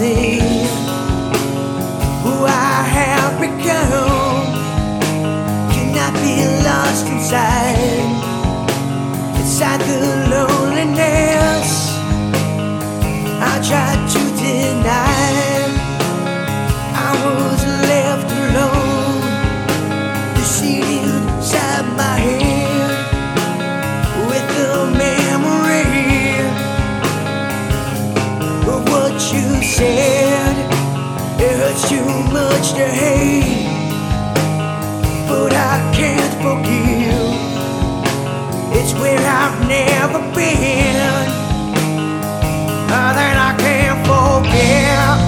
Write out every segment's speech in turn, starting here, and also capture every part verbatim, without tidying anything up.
me who I have become cannot be lost inside, inside the loneliness I tried to deny. I was left alone, the seed inside my head with the memory of what you said. It hurts too much to hate, but I can't forgive. It's where I've never been, uh, that I can't forget.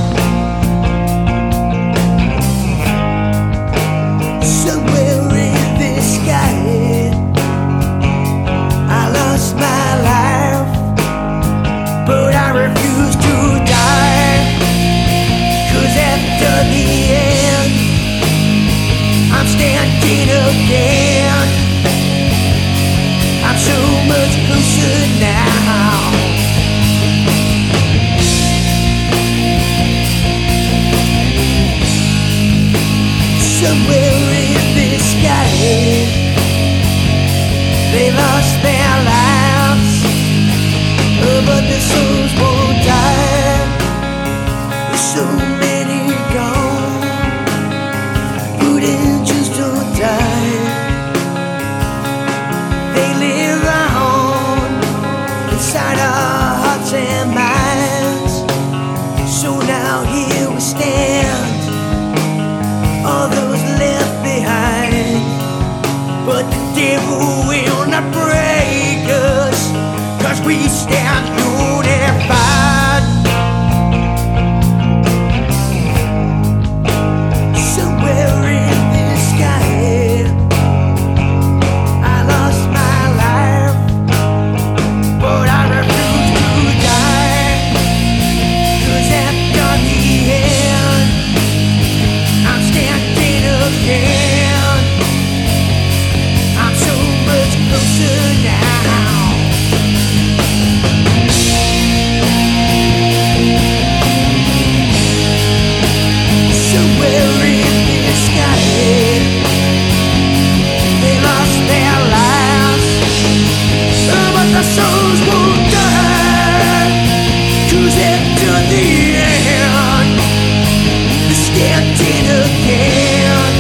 Somewhere in this sky I lost my life, but I refuse to die. 'Cause after the end I'm standing again. I'm so much closer now. Somewhere in this sky they lost their lives, oh, but their souls won't die. There's so many gone, good angels don't die. They live on inside our hearts and minds. So now here we stand, all those left behind. But the devil will not break us, 'cause we stand unified. Somewhere in this sky I lost my life, but I refuse to die. 'Cause after the end I'm standing again. I'm so much closer now. Somewhere in this sky they lost their lives, oh, but their souls won't die. 'Cause after the end they're standing again.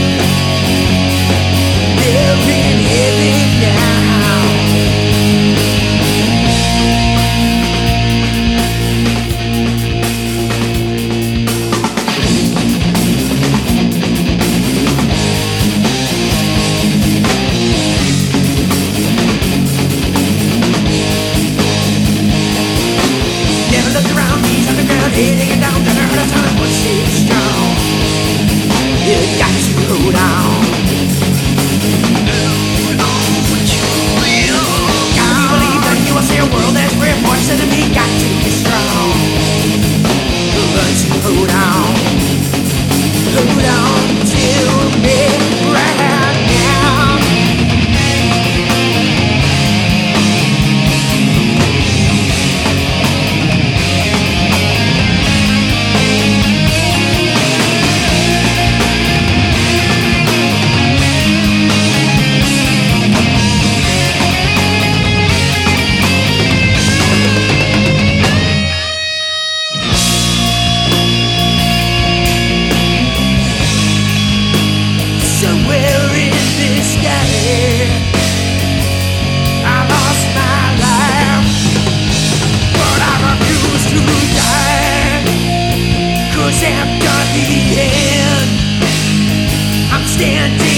They're in heaven now. Never looked around these underground, hitting it down, never heard a time was stay strong. You got to hold on. Gotta believe that you will see a world that's reinforced, and me got to be strong. But you hold on, hold on to me right now. Somewhere in this sky I lost my life, but I refuse to die. 'Cause after the end I'm standing